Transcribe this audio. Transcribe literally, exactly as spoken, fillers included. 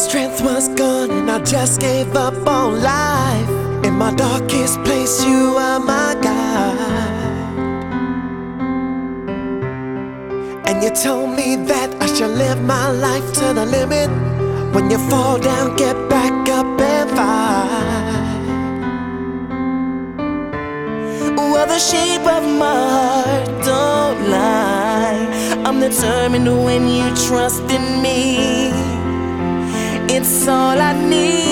strength was gone and I just gave up on life. In my darkest place, you are my guide. And you told me that I should live my life to the limit. When you fall down, get back up and fight. Well, the shape of my heart don't lie. I'm determined when you trust in me. It's all I need.